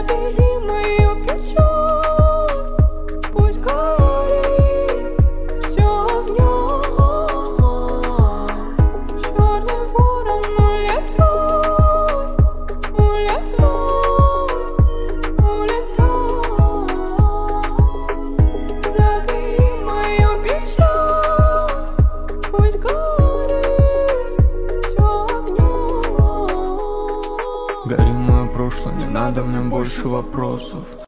Забери мою печаль, пусть горит все огнем. Черный ворон улетай, улетай, улетай. Забери мою печаль, пусть горит все огнем. Гори мое прошлое, не надо мне больше вопросов.